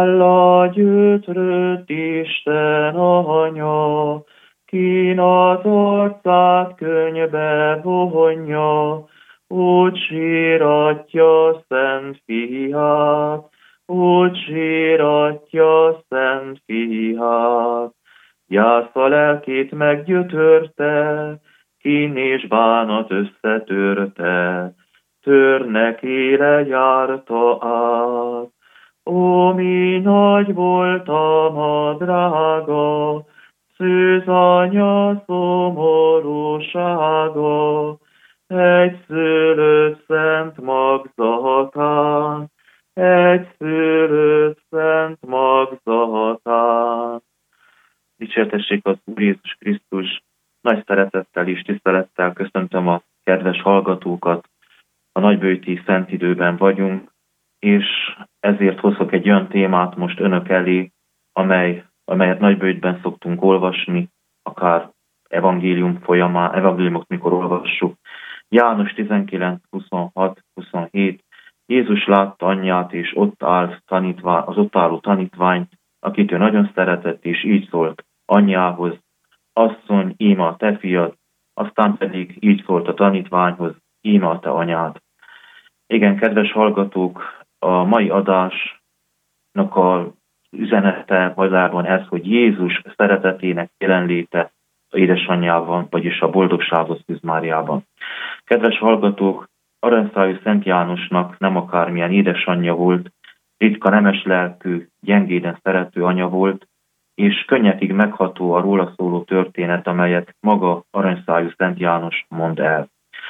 Hála gyötrött Isten anya, kin az arcát könnybe vonja, úgy síratja szent fiát, úgy síratja szent fiát. Jászva lelkét meggyötörte, kín és bánat összetörte, törnek éle járta át. Ó, mi nagy voltam a drága, szűz anya szomorúsága, egy szülött szent magzatán, egy szülött szent magzatán. Dicsértessék az Úr Jézus Krisztus, nagy szeretettel és tisztelettel köszöntöm a kedves hallgatókat. A nagybőti szent időben vagyunk, és ezért hozok egy olyan témát most önök elé, amelyet nagybőjtben szoktunk olvasni, akár evangélium folyamán, evangéliumot mikor olvassuk. János 19, 26, 27. Jézus látta anyját, és ott állt az ott álló tanítványt, akit ő nagyon szeretett, és így szólt anyjához: asszony, íme a te fiad, aztán pedig így szólt a tanítványhoz: íme a te anyád. Igen, kedves hallgatók, a mai adásnak az üzenete valójában ez, hogy Jézus szeretetének jelenléte az édesanyjában, vagyis a boldogságos Szűz Máriában. Kedves hallgatók, aranyszájú Szent Jánosnak nem akármilyen édesanyja volt, ritka nemes lelkű, gyengéden szerető anya volt, és könnyekig megható a róla szóló történet, amelyet maga aranyszájú Szent János mond el.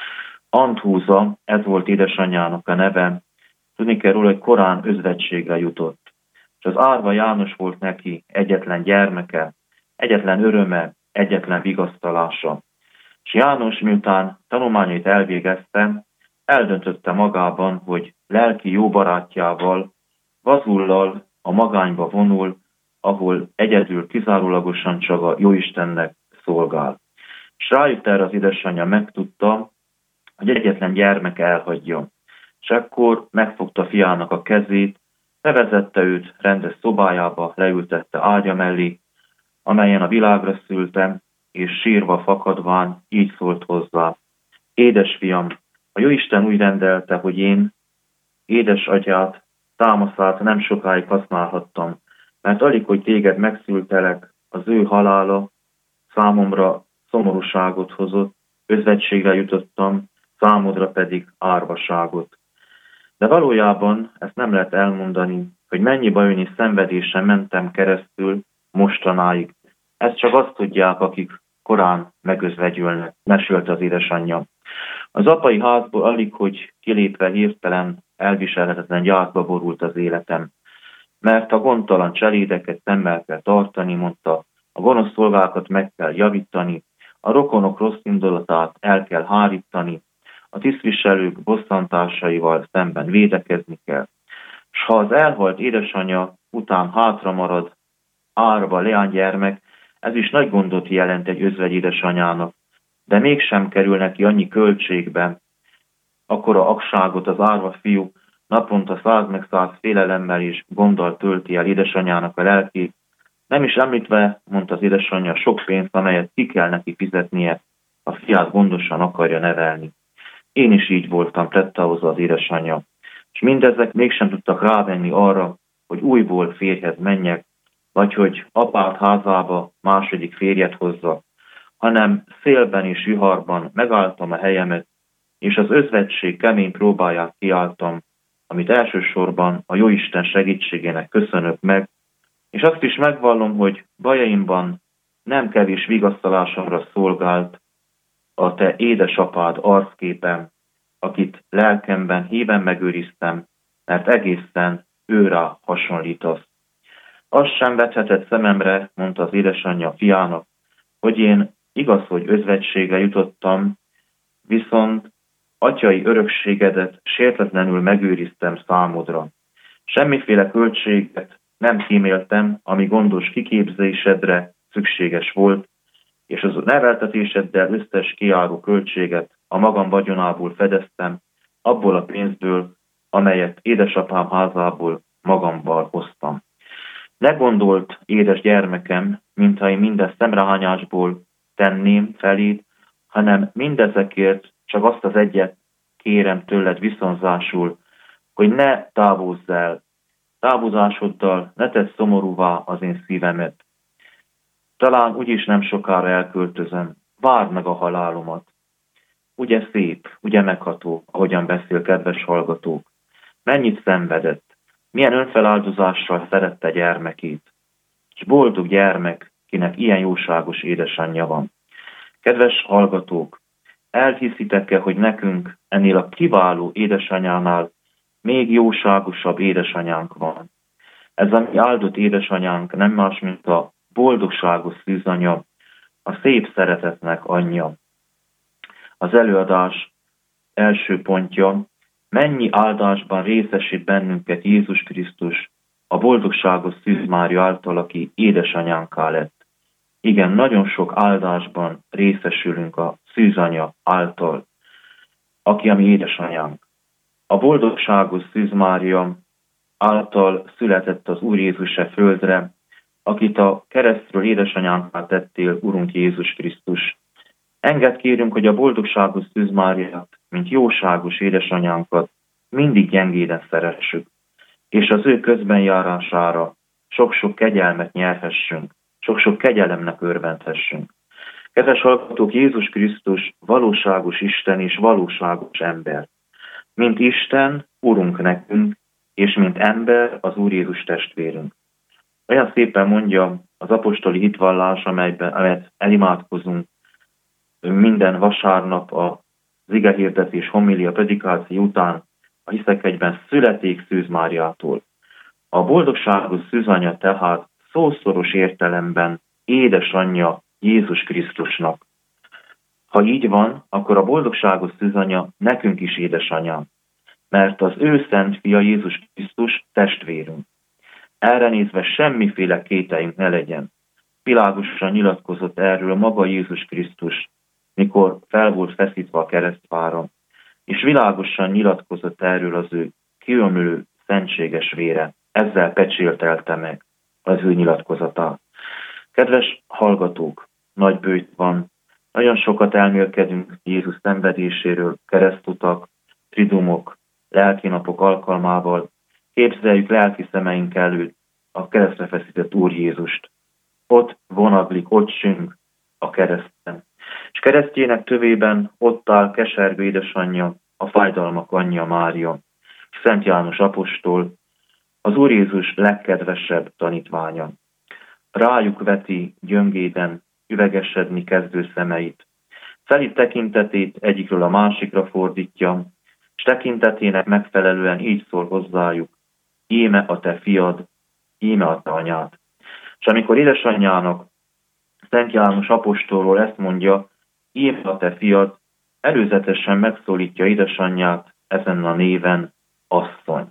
Anthúza, ez volt édesanyjának a neve, tudni kell róla, hogy korán özvegységre jutott. És az árva János volt neki egyetlen gyermeke, egyetlen öröme, egyetlen vigasztalása. És János, miután tanulmányait elvégezte, eldöntötte magában, hogy lelki jó barátjával, Vazullal a magányba vonul, ahol egyedül kizárólagosan csak a Jóistennek szolgál. És rájött erre az édesanyja, megtudta, hogy egyetlen gyermek elhagyja. És akkor megfogta fiának a kezét, bevezette őt rendes szobájába, leültette ágya mellé, amelyen a világra szültem, és sírva fakadván így szólt hozzá: édesfiam, a Jóisten úgy rendelte, hogy én édesatyát, támaszát nem sokáig használhattam, mert alig, hogy téged megszültelek, az ő halála számomra szomorúságot hozott, özvegységre jutottam, számodra pedig árvaságot. De valójában ezt nem lehet elmondani, hogy mennyi bajon és szenvedésen mentem keresztül mostanáig. Ezt csak azt tudják, akik korán megözvegyülnek, mesélte az édesanyja. Az apai házból alig, hogy kilépve hirtelen elviselhetetlen gyászba borult az életem. Mert a gondtalan cselédeket szemmel kell tartani, mondta, a gonosz szolgákat meg kell javítani, a rokonok rossz indulatát el kell hárítani, a tisztviselők bosszantásaival szemben védekezni kell. S ha az elhalt édesanyja után hátra marad árva leánygyermek, ez is nagy gondot jelent egy özvegy édesanyának, de mégsem kerül neki annyi költségbe, akkora akságot az árva fiú naponta 100 meg 100 félelemmel és gonddal tölti el édesanyjának a lelkét, nem is említve, mondta az édesanyja, sok pénzt, amelyet ki kell neki fizetnie, a fiát gondosan akarja nevelni. Én is így voltam, tette hozzá az édesanyja. És mindezek mégsem tudtak rávenni arra, hogy újból férjhez menjek, vagy hogy apád házába második férjet hozza, hanem szélben és viharban megálltam a helyemet, és az özvegység kemény próbáját kiálltam, amit elsősorban a Jóisten segítségének köszönök meg, és azt is megvallom, hogy bajaimban nem kevés vigasztalásomra szolgált a te édesapád arcképem, akit lelkemben híven megőriztem, mert egészen őrá hasonlítasz. Azt sem vethetett szememre, mondta az édesanyja fiának, hogy én igaz, hogy özvegységre jutottam, viszont atyai örökségedet sértetlenül megőriztem számodra. Semmiféle költséget nem kíméltem, ami gondos kiképzésedre szükséges volt, és az neveltetéseddel összes kijáró költséget a magam vagyonából fedeztem, abból a pénzből, amelyet édesapám házából magammal hoztam. Ne gondolt, édes gyermekem, mintha én mindezt szemrehányásból tenném feléd, hanem mindezekért csak azt az egyet kérem tőled viszonzásul, hogy ne távozz el, távozásoddal ne tedd szomorúvá az én szívemet. Talán úgyis nem sokára elköltözöm, várd meg a halálomat. Ugye szép, ugye megható, ahogyan beszél, kedves hallgatók. Mennyit szenvedett, milyen önfeláldozással szerette gyermekét. És boldog gyermek, kinek ilyen jóságos édesanyja van. Kedves hallgatók, elhiszitek-e, hogy nekünk ennél a kiváló édesanyánál még jóságosabb édesanyánk van? Ez a mi áldott édesanyánk nem más, mint a boldogságos szűzanya, a szép szeretetnek anyja. Az előadás első pontja, mennyi áldásban részesít bennünket Jézus Krisztus, a boldogságos Szűz Mária által, aki édesanyánká lett. Igen, nagyon sok áldásban részesülünk a szűzanya által, aki a mi édesanyánk. A boldogságos Szűz Mária által született az Úr Jézus e földre, akit a keresztről édesanyánká tettél, Urunk Jézus Krisztus. Engedd kérünk, hogy a boldogságos Szűz Máriát, mint jóságos édesanyánkat mindig gyengéden szeressük, és az ő közbenjárására sok-sok kegyelmet nyerhessünk, sok-sok kegyelemnek örvendhessünk. Kedves hallgatók, Jézus Krisztus valóságos Isten és valóságos ember. Mint Isten, Urunk nekünk, és mint ember, az Úr Jézus testvérünk. Olyan szépen mondja az apostoli hitvallás, amelyet elimádkozunk minden vasárnap az igehirdetés, homilia, predikáció után, a hiszek egyben születik Szűz Máriától. A boldogságos szűzanya tehát szószoros értelemben édesanyja Jézus Krisztusnak. Ha így van, akkor a boldogságos szűzanya nekünk is édesanyja, mert az ő szent fia Jézus Krisztus testvérünk. Erre nézve semmiféle kételjünk ne legyen. Világosan nyilatkozott erről maga Jézus Krisztus, mikor fel volt feszítve a keresztfára, és világosan nyilatkozott erről az ő kiömlő szentséges vére. Ezzel pecséltelte meg az ő nyilatkozatát. Kedves hallgatók, nagy bőjt van, nagyon sokat elmélkedünk Jézus szenvedéséről, keresztutak, tridumok, lelkinapok alkalmával, képzeljük lelki szemeink előtt a keresztre feszített Úr Jézust. Ott vonaglik, ott süng a kereszten. És keresztjének tövében ott áll kesergő édesanyja, a fájdalmak anyja Mária, Szent János apostol, az Úr Jézus legkedvesebb tanítványa. Rájuk veti gyöngéden üvegesedni kezdő szemeit. Szelíd tekintetét egyikről a másikra fordítja, és tekintetének megfelelően így szól hozzájuk: íme a te fiad, íme a te anyád. És amikor édesanyjának, Szent János apostolról ezt mondja, íme a te fiad, előzetesen megszólítja édesanyját ezen a néven, asszony.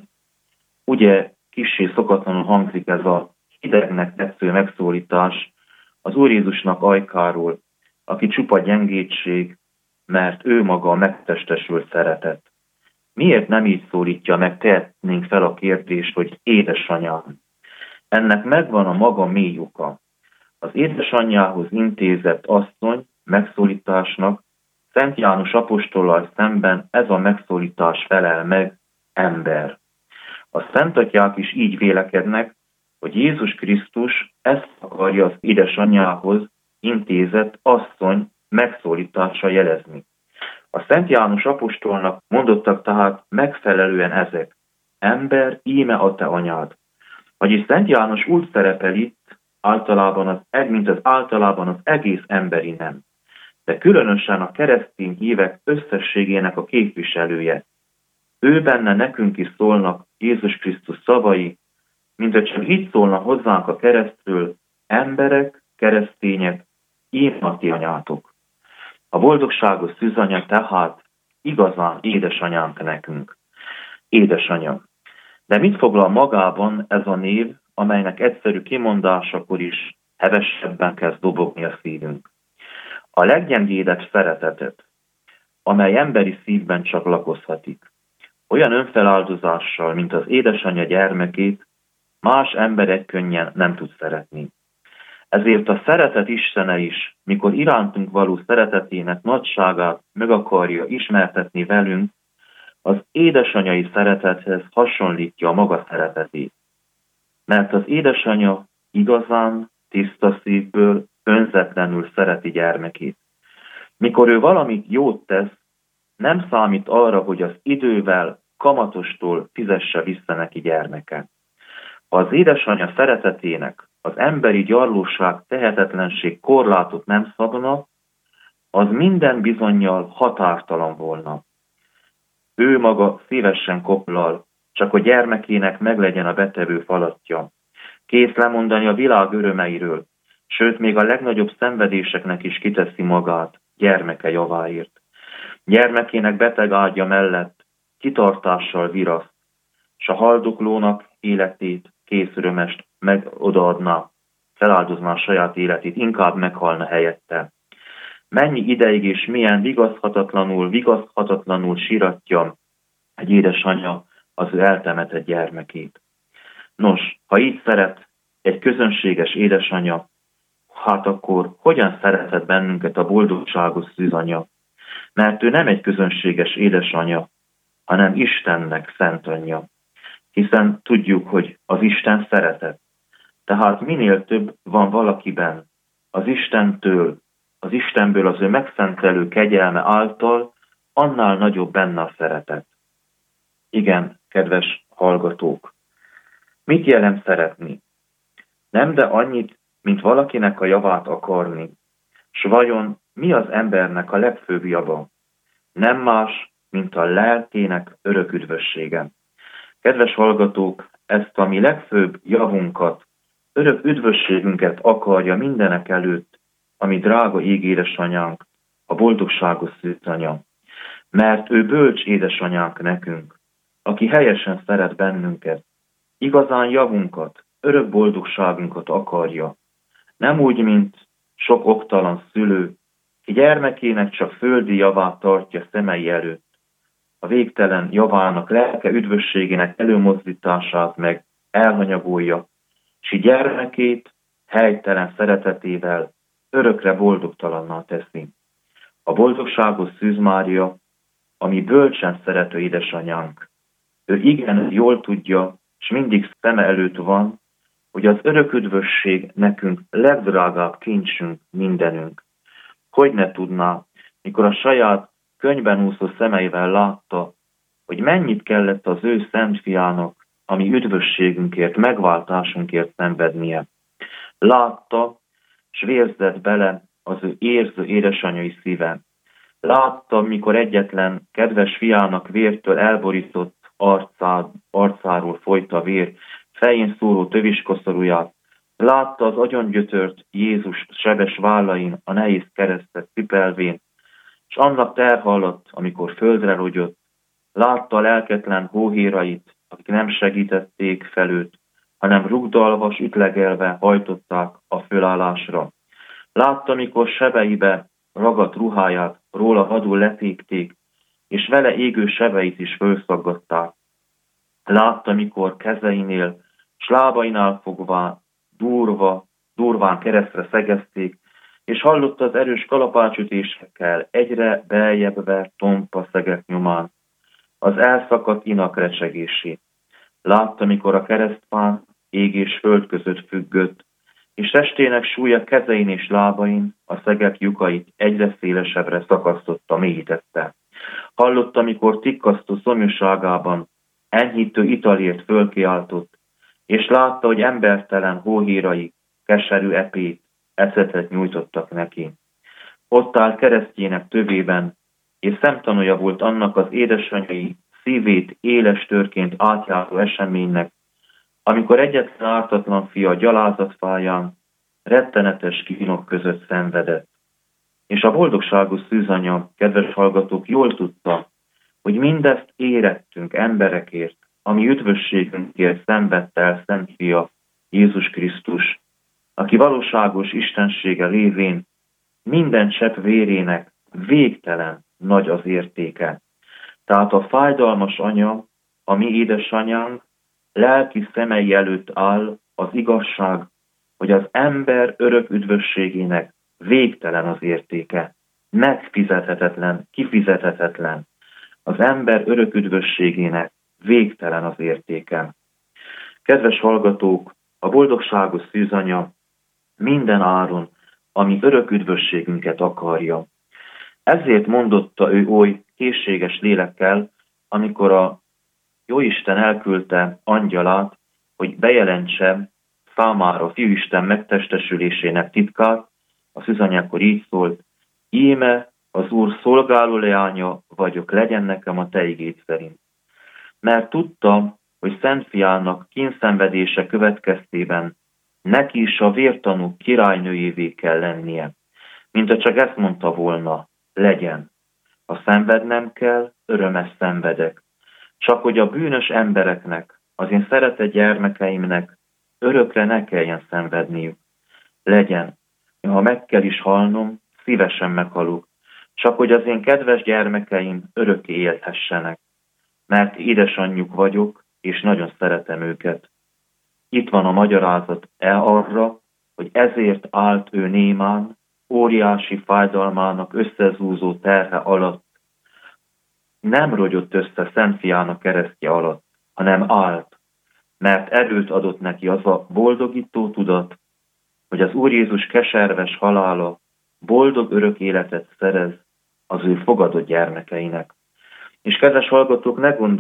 Ugye kissé szokatlanul hangzik ez a hidegnek tetsző megszólítás az Úr Jézusnak ajkáról, aki csupa gyengétség, mert ő maga a megtestesült szeretet. Miért nem így szólítja meg, tehetnénk fel a kérdést, hogy édesanyám? Ennek megvan a maga mély oka. Az édesanyjához intézett asszony megszólításnak Szent János apostollal szemben ez a megszólítás felel meg, ember. A szentatyák is így vélekednek, hogy Jézus Krisztus ezt akarja az édesanyjához intézett asszony megszólítása jelezni. A Szent János apostolnak mondottak tehát megfelelően ezek: ember, íme a te anyád. Vagyis Szent János úgy szerepel itt, mint az általában az egész emberi nem, de különösen a keresztény hívek összességének a képviselője. Ő benne nekünk is szólnak Jézus Krisztus szavai, mint hogy csak így szólna hozzánk a keresztről: emberek, keresztények, íme a ti anyátok. A boldogságos szűzanya tehát igazán édesanyánk nekünk. Édesanya. De mit foglal magában ez a név, amelynek egyszerű kimondásakor is hevesebben kezd dobogni a szívünk? A leggyengédebb szeretetet, amely emberi szívben csak lakozhatik. Olyan önfeláldozással, mint az édesanyja gyermekét, más emberek könnyen nem tud szeretni. Ezért a szeretet Istene is, mikor irántunk való szeretetének nagyságát meg akarja ismertetni velünk, az édesanyai szeretethez hasonlítja a maga szeretetét. Mert az édesanya igazán, tiszta szívből, önzetlenül szereti gyermekét. Mikor ő valamit jót tesz, nem számít arra, hogy az idővel kamatostól fizesse vissza neki gyermeke. Ha az édesanyja szeretetének az emberi gyarlóság, tehetetlenség korlátot nem szabna, az minden bizonnyal határtalan volna. Ő maga szívesen koplal, csak a gyermekének meglegyen a betevő falatja. Kész lemondani a világ örömeiről, sőt még a legnagyobb szenvedéseknek is kiteszi magát gyermeke javáért. Gyermekének beteg ágya mellett kitartással viraszt, s a haldoklónak életét kész örömest odaadná, feláldozná a saját életét, inkább meghalna helyette. Mennyi ideig és milyen vigaszthatatlanul síratja egy édesanyja az ő eltemetett gyermekét. Nos, ha így szeret egy közönséges édesanyja, hát akkor hogyan szerethet bennünket a boldogságos szűzanya? Mert ő nem egy közönséges édesanyja, hanem Istennek szent anyja. Hiszen tudjuk, hogy az Isten szeretet. Tehát minél több van valakiben az Istentől, az Istenből az ő megszentelő kegyelme által, annál nagyobb benne a szeretet. Igen, kedves hallgatók, mit jelent szeretni? Nem, de annyit, mint valakinek a javát akarni. S vajon mi az embernek a legfőbb java? Nem más, mint a lelkének örök üdvössége. Kedves hallgatók, ezt a mi legfőbb javunkat, örök üdvösségünket akarja mindenek előtt, ami drága ég édesanyánk, a boldogságos szűzanya. Mert ő bölcs édesanyánk nekünk, aki helyesen szeret bennünket, igazán javunkat, örök boldogságunkat akarja. Nem úgy, mint sok oktalan szülő, ki gyermekének csak földi javát tartja szemei előtt, a végtelen javának, lelke üdvösségének előmozdítását meg elhanyagolja, s gyermekét helytelen szeretetével örökre boldogtalanná teszi. A boldogságos Szűz Mária, ami bölcsen szerető édesanyánk, ő igen jól tudja, és mindig szeme előtt van, hogy az örök üdvösség nekünk legdrágább kincsünk, mindenünk. Hogy ne tudná, mikor a saját könyben úszó szemeivel látta, hogy mennyit kellett az ő szent fiának, ami üdvösségünkért, megváltásunkért szenvednie. Látta, s vérzett bele az ő érző édesanyai szíve. Látta, mikor egyetlen kedves fiának vértől elborított arcáról folyt a vér, fején szóró töviskoszorúját. Látta az agyongyötört Jézus sebes vállain a nehéz keresztet cipelvén, s annak terhe alatt, amikor földre rogyott, látta a lelketlen hóhérait, akik nem segítették fel őt, hanem rugdalva s ütlegelve hajtották a fölállásra. Látta, mikor sebeibe ragadt ruháját róla vadul letépték, és vele égő sebeit is fölszaggatták. Látta, mikor kezeinél s lábainál fogva durván keresztre szegezték, és hallotta az erős kalapácsütésekkel egyre beljebb vert tompa szegek nyomán az elszakadt inak recsegését. Látta, mikor a keresztfán ég és föld között függött, és testének súlya kezein és lábain a szegek lyukait egyre szélesebbre szakasztotta, mélyítette. Hallotta, mikor tikkasztó szomjúságában enyhítő italért fölkiáltott, és látta, hogy embertelen hóhérai keserű epét, eszetet nyújtottak neki. Ott áll keresztjének tövében, és szemtanúja volt annak az édesanyai szívét éles törként átjáró eseménynek, amikor egyetlen ártatlan fia gyalázatfáján rettenetes kínok között szenvedett. És a boldogságos szűzanya, kedves hallgatók, jól tudta, hogy mindezt érettünk emberekért, ami üdvösségünkért szenvedte el Szent Fia, Jézus Krisztus, aki valóságos istensége lévén minden csepp vérének végtelen nagy az értéke. Tehát a fájdalmas anya, a mi édesanyánk, lelki szemei előtt áll az igazság, hogy az ember örök üdvösségének végtelen az értéke, megfizethetetlen, kifizethetetlen. Az ember örök üdvösségének végtelen az értéke. Kedves hallgatók, a boldogságos szűzanya minden áron, ami örök üdvösségünket akarja. Ezért mondotta ő oly készséges lélekkel, amikor a Jóisten elküldte angyalát, hogy bejelentse számára a Fiúisten megtestesülésének titkát, a szűzanyákor így szólt: íme az Úr szolgáló leánya vagyok, legyen nekem a te igéd szerint. Mert tudta, hogy Szent Fiának kínszenvedése következtében neki is a vértanú királynőjévé kell lennie. Mintha csak ezt mondta volna: legyen. Ha szenvednem kell, örömes szenvedek. Csak hogy a bűnös embereknek, az én szeretett gyermekeimnek örökre ne kelljen szenvedniük. Legyen. Ha meg kell is halnom, szívesen meghalok. Csak hogy az én kedves gyermekeim örökké élhessenek. Mert édesanyjuk vagyok, és nagyon szeretem őket. Itt van a magyarázat arra, hogy ezért állt ő némán, óriási fájdalmának összezúzó terhe alatt. Nem rogyott össze Szent Fiának keresztje alatt, hanem állt, mert erőt adott neki az a boldogító tudat, hogy az Úr Jézus keserves halála boldog örök életet szerez az ő fogadott gyermekeinek. És kedves hallgatók,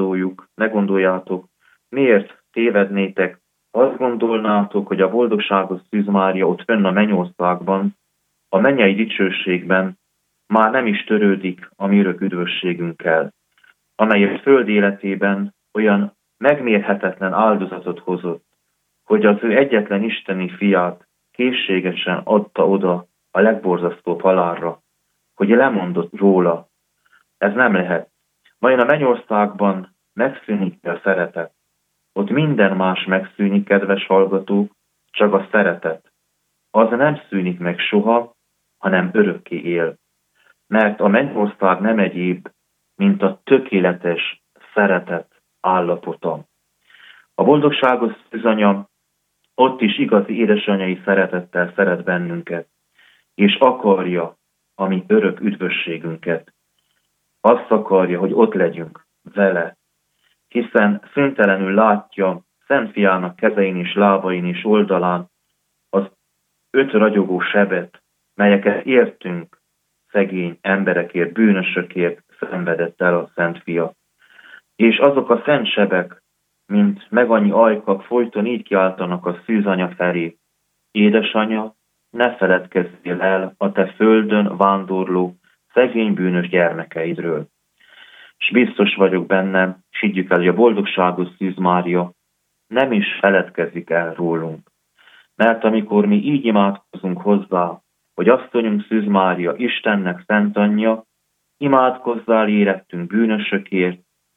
ne gondoljátok, miért tévednétek, azt gondolnátok, hogy a boldogságos Szűz Mária ott fönn a mennyországban, a mennyei dicsőségben már nem is törődik a mi örök üdvösségünkkel, amely a föld életében olyan megmérhetetlen áldozatot hozott, hogy az ő egyetlen isteni fiát készségesen adta oda a legborzasztóbb halálra, hogy lemondott róla. Ez nem lehet. Vajon a mennyországban megszűnik a szeretet? Ott minden más megszűnik, kedves hallgatók, csak a szeretet. Az nem szűnik meg soha, hanem örökké él. Mert a mennyország nem egyéb, mint a tökéletes szeretet állapota. A boldogságos szűzanya ott is igazi édesanyai szeretettel szeret bennünket, és akarja a mi örök üdvösségünket. Azt akarja, hogy ott legyünk vele, hiszen szüntelenül látja Szent Fiának kezein és lábain és oldalán az 5 ragyogó sebet, melyeket értünk szegény emberekért, bűnösökért szenvedett el a Szent Fia. És azok a szent sebek, mint megannyi ajkak folyton így kiáltanak a szűzanya felé: édesanya, ne feledkezzél el a te földön vándorló, szegény bűnös gyermekeidről. És biztos vagyok benne, s higgyük el, hogy a boldogságos Szűz Mária nem is feledkezik el rólunk. Mert amikor mi így imádkozunk hozzá, hogy asszonyunk Szűz Mária, Istennek szent anyja, imádkozzál érettünk bűnösökért,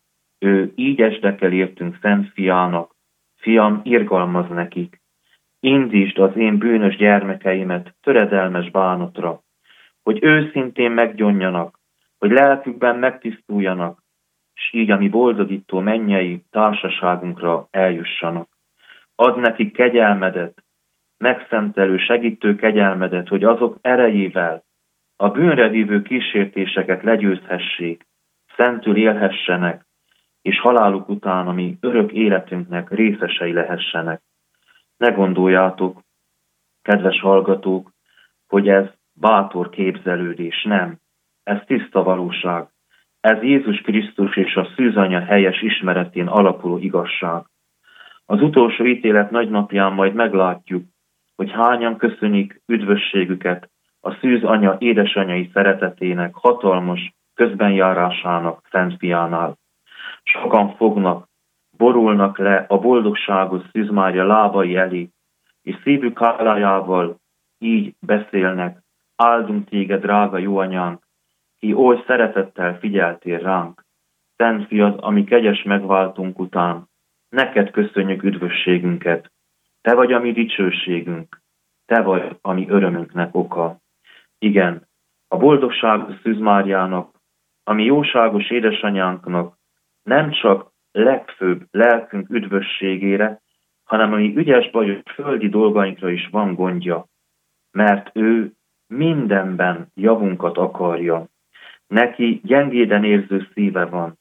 ő így esdekel értünk Szent Fiának: Fiam, irgalmaz nekik, indítsd az én bűnös gyermekeimet töredelmes bánatra, hogy őszintén meggyonjanak, hogy lelkükben megtisztuljanak, s így a mi boldogító mennyei társaságunkra eljussanak. Add nekik kegyelmedet, megszentelő, segítő kegyelmedet, hogy azok erejével a bűnre vívő kísértéseket legyőzhessék, szentül élhessenek, és haláluk után a mi örök életünknek részesei lehessenek. Ne gondoljátok, kedves hallgatók, hogy ez bátor képzelődés, nem. Ez tiszta valóság. Ez Jézus Krisztus és a szűzanya helyes ismeretén alapuló igazság. Az utolsó ítélet nagynapján majd meglátjuk, hogy hányan köszönik üdvösségüket a szűzanya édesanyai szeretetének hatalmas közbenjárásának Szent Fiánál. Sokan fognak, borulnak le a boldogságos Szűz Mária lábai elé, és szívük hálájával így beszélnek: áldunk téged, drága jó anyánk, ki oly szeretettel figyeltél ránk. Szent Fiad, ami kegyes megváltunk után, neked köszönjük üdvösségünket. Te vagy a mi dicsőségünk, te vagy a mi örömünknek oka. Igen, a boldogságos Szűz Máriának, a mi jóságos édesanyánknak nem csak legfőbb lelkünk üdvösségére, hanem a mi ügyes bajos földi dolgainkra is van gondja, mert ő mindenben javunkat akarja. Neki gyengéden érző szíve van,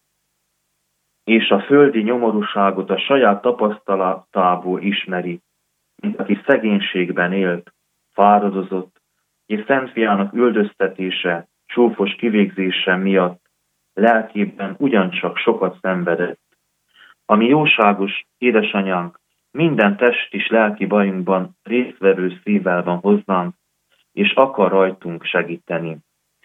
és a földi nyomorúságot a saját tapasztalatából ismeri, mint aki szegénységben élt, fáradozott, és Szent Fiának üldöztetése, csúfos kivégzése miatt lelkében ugyancsak sokat szenvedett. A mi jóságos édesanyánk minden test és lelki bajunkban résztvevő szívvel van hozzánk, és akar rajtunk segíteni.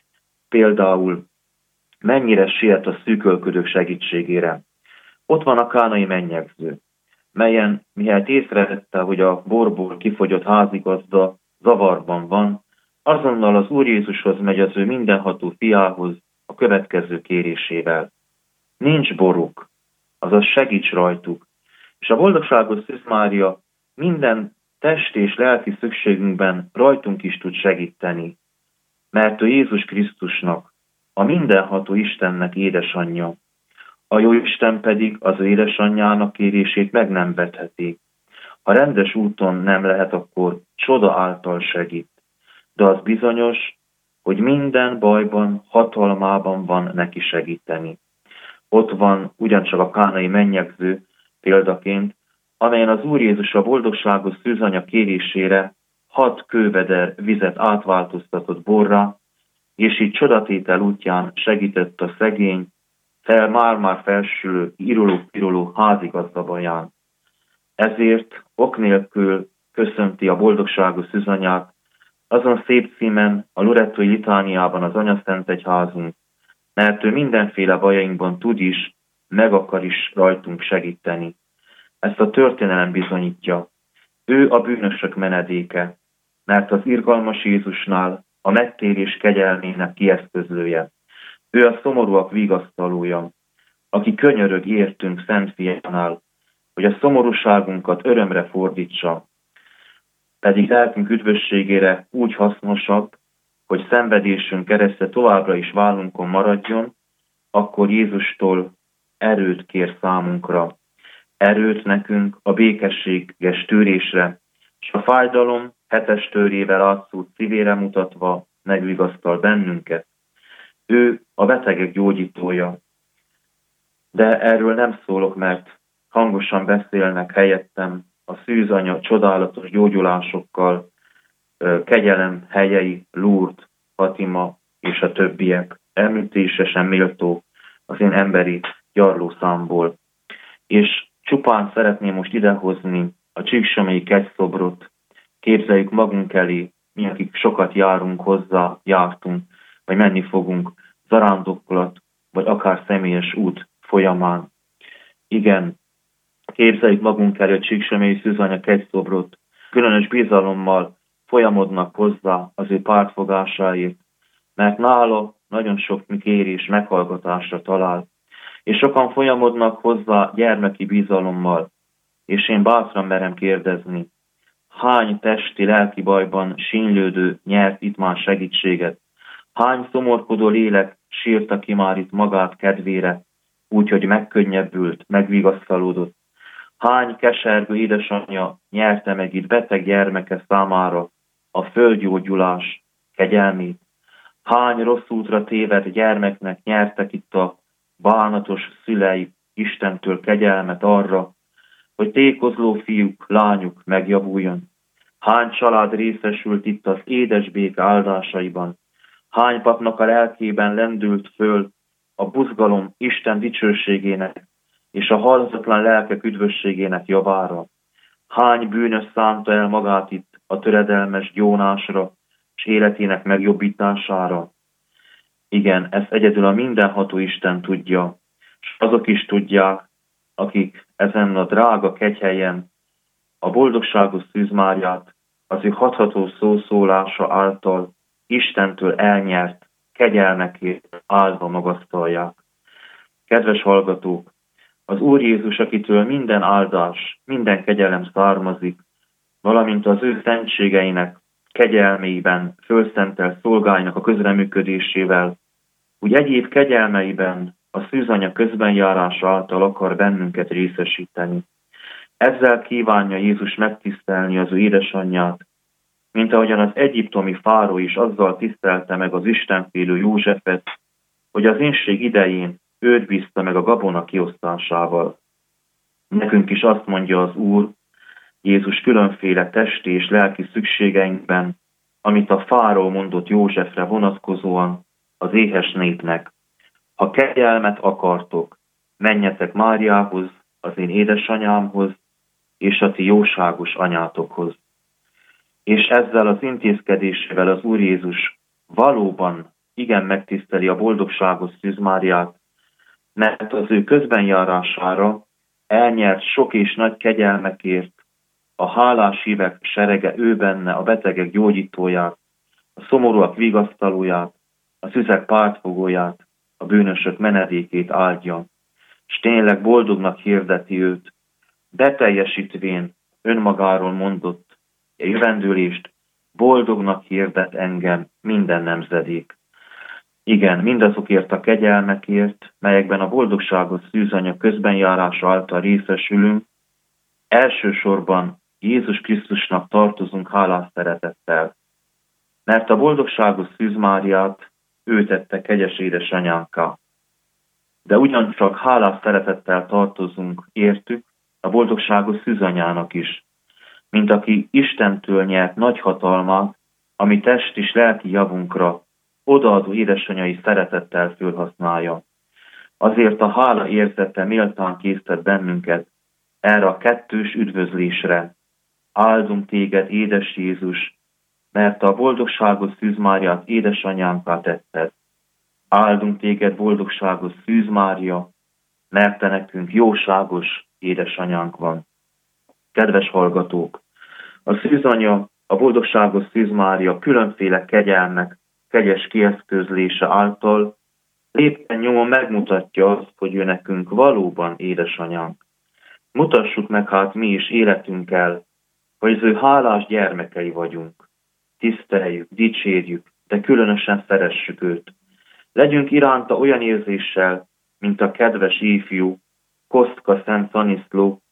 Például mennyire siet a szűkölködők segítségére. Ott van a kánai mennyegző, melyen mihelyt észrevette, hogy a borból kifogyott házigazda zavarban van, azonnal az Úr Jézushoz megy az ő mindenható fiához a következő kérésével. Nincs boruk, azaz segíts rajtuk, és a boldogságos Szűz Mária minden test és lelki szükségünkben rajtunk is tud segíteni, mert ő Jézus Krisztusnak, a mindenható Istennek édesanyja. A Jóisten pedig az ő édesanyjának kérését meg nem vetheti. Ha rendes úton nem lehet, akkor csoda által segít. De az bizonyos, hogy minden bajban, hatalmában van neki segíteni. Ott van ugyancsak a kánai mennyegző példaként, amelyen az Úr Jézus a boldogságos szűzanya kérésére 6 kőveder vizet átváltoztatott borra, és így csodatétel útján segített a szegény, már felsülő, iruló-piruló házigazdabaján. Ezért ok nélkül köszönti a boldogságos szűzanyát azon szép címen a Lorettói litániában az Anyaszentegyházunk, mert ő mindenféle bajainkban tud is, meg akar is rajtunk segíteni. Ezt a történelem bizonyítja. Ő a bűnösök menedéke, mert az irgalmas Jézusnál a megtérés kegyelmének kieszközlője. Ő a szomorúak vigasztalója, aki könyörög értünk Szent Fiánál, hogy a szomorúságunkat örömre fordítsa, pedig lelkünk üdvösségére úgy hasznosabb, hogy szenvedésünk keresztje továbbra is vállunkon maradjon, akkor Jézustól erőt kér számunkra. Erőt nekünk a békességes tűrésre, és a fájdalom 7. törével átszót szívére mutatva megvigasztal bennünket. Ő a betegek gyógyítója. De erről nem szólok, mert hangosan beszélnek helyettem a szűzanya csodálatos gyógyulásokkal, kegyelem helyei, Lourdes, Fatima és a többiek. Említése sem méltó az én emberi gyarlószámból. És csupán szeretném most idehozni a Csíksomélyi kegyszobrot. Képzeljük magunk elé, mi, akik sokat járunk hozzá, jártunk, vagy menni fogunk zarándoklat, vagy akár személyes út folyamán. Igen, képzeljük magunk elé a Csíksomélyi Szűzanya kegyszobrot, különös bizalommal folyamodnak hozzá az ő pártfogásáért, mert nála nagyon sok kérés meghallgatásra talál, és sokan folyamodnak hozzá gyermeki bizalommal, és én bátran merem kérdezni, hány testi, lelki bajban sínylődő nyert itt már segítséget, hány szomorkodó lélek sírta ki már itt magát kedvére, úgyhogy megkönnyebbült, megvigasztalódott, hány kesergő édesanyja nyerte meg itt beteg gyermeke számára a földgyógyulás kegyelmét, hány rossz útra tévedt gyermeknek nyertek itt a bánatos szülei Istentől kegyelmet arra, hogy tékozló fiúk, lányuk megjavuljon. Hány család részesült itt az édes béke áldásaiban, hány papnak a lelkében lendült föl a buzgalom Isten dicsőségének és a halhatatlan lelkek üdvösségének javára. Hány bűnös szánta el magát itt a töredelmes gyónásra és életének megjobbítására. Igen, ezt egyedül a mindenható Isten tudja, és azok is tudják, akik ezen a drága kegyhelyen a boldogságos Szűz Máriát az ő hatható szószólása által Istentől elnyert kegyelmekért áldva magasztalják. Kedves hallgatók, az Úr Jézus, akitől minden áldás, minden kegyelem származik, valamint az ő szentségeinek kegyelmeiben fölszentelt szolgáinak a közreműködésével, úgy egyéb kegyelmeiben a szűzanya közbenjárása által akar bennünket részesíteni. Ezzel kívánja Jézus megtisztelni az ő édesanyját, mint ahogyan az egyiptomi fáró is azzal tisztelte meg az istenfélő Józsefet, hogy az éhség idején őt bízta meg a gabona kiosztásával. Nekünk is azt mondja az Úr, Jézus különféle testi és lelki szükségeinkben, amit a fáró mondott Józsefre vonatkozóan az éhes népnek. Ha kegyelmet akartok, menjetek Máriához, az én édesanyámhoz, és a ti jóságos anyátokhoz. És ezzel az intézkedésével az Úr Jézus valóban igen megtiszteli a boldogságos Szűz Máriát, mert az ő közbenjárására elnyert sok és nagy kegyelmekért a hálás hívek serege ő benne a betegek gyógyítóját, a szomorúak vigasztalóját, a szüzek pártfogóját, a bűnösök menedékét áldja, s tényleg boldognak hirdeti őt, beteljesítvén önmagáról mondott jövendőlést, boldognak hirdet engem minden nemzedék. Igen, mindazokért a kegyelmekért, melyekben a boldogságos szűzanya közbenjárása által részesülünk, elsősorban Jézus Krisztusnak tartozunk hálás szeretettel, mert a boldogságos Szűz Máriát ő tette kegyes édesanyánká. De ugyancsak hálás szeretettel tartozunk értük a boldogságos szűzanyának is, mint aki Istentől nyert nagy hatalmát, ami test és lelki javunkra odaadó édesanyai szeretettel fölhasználja. Azért a hála érzete méltán késztet bennünket erre a kettős üdvözlésre. Áldunk téged, édes Jézus, mert a boldogságos Szűz Máriát édesanyánká tetted. Áldunk téged, boldogságos Szűz Mária, mert te nekünk jóságos édesanyánk van. Kedves hallgatók, a szűzanya, a boldogságos Szűz Mária különféle kegyelmek, kegyes kieszközlése által lépten nyomon megmutatja azt, hogy ő nekünk valóban édesanyánk. Mutassuk meg hát mi is életünkkel, hogy az ő hálás gyermekei vagyunk. Tiszteljük, dicsérjük, de különösen szeressük őt. Legyünk iránta olyan érzéssel, mint a kedves ifjú Kostka Szent Staniszló,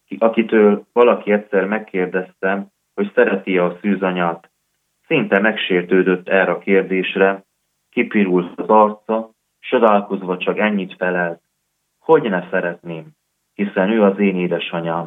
akitől valaki egyszer megkérdezte, hogy szereti-e a szűzanyát. Szinte megsértődött erre a kérdésre, kipirult az arca, csodálkozva csak ennyit felelt. Hogy ne szeretném, hiszen ő az én édesanyám.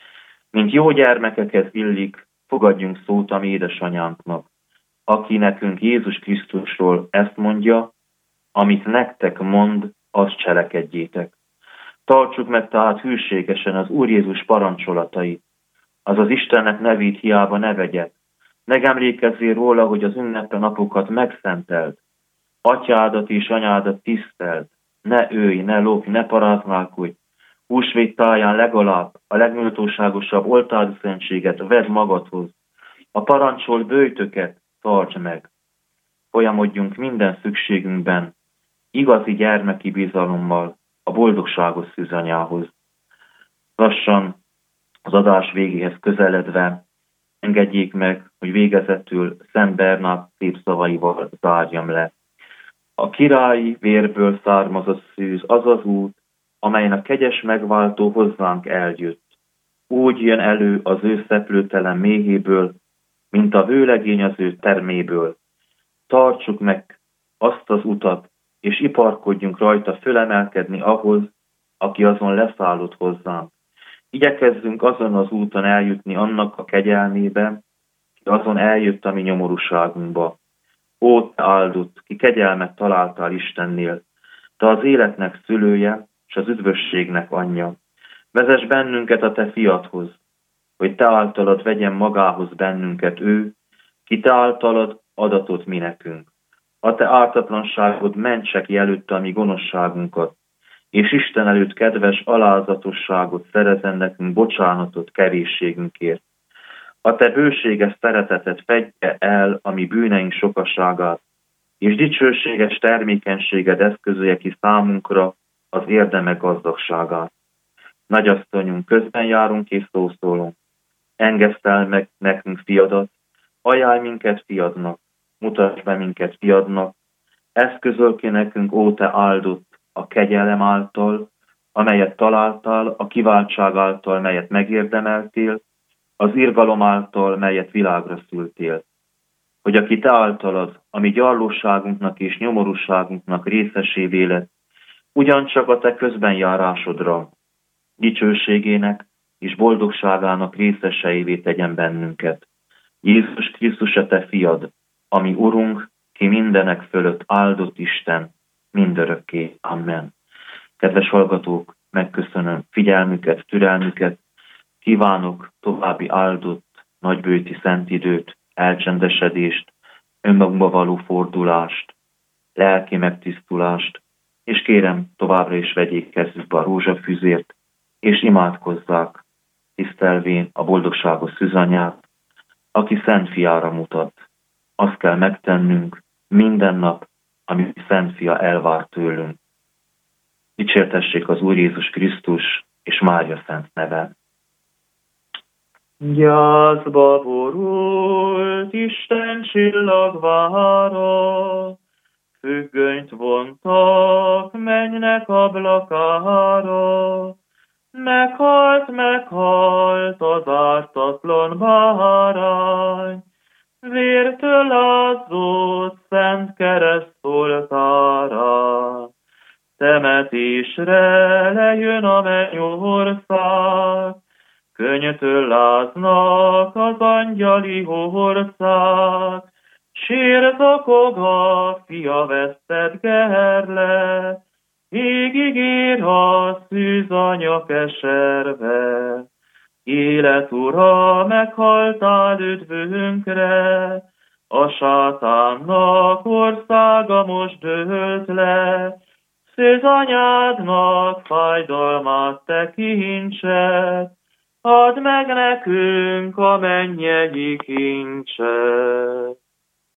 Mint jó gyermekekhez illik, fogadjunk szót a mi édesanyánknak, aki nekünk Jézus Krisztusról ezt mondja, amit nektek mond, azt cselekedjétek. Tartsuk meg tehát hűségesen az Úr Jézus parancsolatait, azaz Istennek nevét hiába ne vegyed. Megemlékezzél róla, hogy az ünnepe napokat megszenteld, atyádat és anyádat tiszteld, ne ölj, ne lopj, ne paráználkodj, húsvét táján legalább a legméltóságosabb oltári szentséget vedd magadhoz, a parancsolt böjtöket tartsd meg. Folyamodjunk minden szükségünkben, igazi gyermeki bizalommal a boldogságos szűzanyához. Lassan az adás végéhez közeledve engedjék meg, hogy végezetül Szent Bernát szép szavaival zárjam le. A királyi vérből származott szűz az az út, amelyen a kegyes megváltó hozzánk eljött. Úgy jön elő az ő szeplőtelen méhéből, mint a vőlegény az ő terméből. Tartsuk meg azt az utat, és iparkodjunk rajta fölemelkedni ahhoz, aki azon leszállott hozzánk. Igyekezzünk azon az úton eljutni annak a kegyelmébe, ki azon eljött a mi nyomorúságunkba. Ó, te áldott, ki kegyelmet találtál Istennél, te az életnek szülője, és az üdvösségnek anyja. Vezess bennünket a te fiadhoz, hogy te általad vegyen magához bennünket ő, ki te általad adatot mi nekünk. A te ártatlanságod mentse ki előtte a mi gonoszságunkat, és Isten előtt kedves alázatosságot szerezen nekünk bocsánatot kevésségünkért. A te bőséges szeretetet fedje el a mi bűneink sokaságát, és dicsőséges termékenységed eszközölje ki számunkra az érdemek gazdagságát. Nagyasszonyunk, közben járunk és szószólunk. Engesztel meg nekünk fiadat, ajánlj minket fiadnak, mutasd be minket fiadnak, eszközöl ki nekünk, ó te áldott, a kegyelem által, amelyet találtál, a kiváltság által, melyet megérdemeltél, az irgalom által, melyet világra szültél. Hogy aki te általad, a mi gyarlóságunknak és nyomorúságunknak részesévé lett, ugyancsak a te közbenjárásodra, dicsőségének és boldogságának részeseivé tegyen bennünket. Jézus Krisztus, a te fiad, ami Urunk, ki mindenek fölött áldott Isten, mindörökké. Amen. Kedves hallgatók, megköszönöm figyelmüket, türelmüket, kívánok további áldott, nagybőti szent időt, elcsendesedést, önmagunkba való fordulást, lelki megtisztulást, és kérem, továbbra is vegyék kezükbe a rózsafüzért, és imádkozzák, tisztelvén a boldogságos szűzanyát, aki Szent Fiára mutat. Azt kell megtennünk minden nap, amit Szent Fia elvár tőlünk. Dicsértessék az Úr Jézus Krisztus és Mária szent neve. Gyászba borult Isten csillagvára, függönyt vontak mennynek ablakára, meghalt az ártatlan bárány, vértől lázott szent kereszt oltára. Temetésre lejön a mennyország, könnytől láznak az angyali hordszák, sírzakog a fia vesztett gerle, égig ér a szűzanya keserve. Élet ura, meghaltál üdvünkre, a sátánnak országa most dőlt le, szűzanyádnak fájdalmát tekintsed, add meg nekünk a mennyei kincset.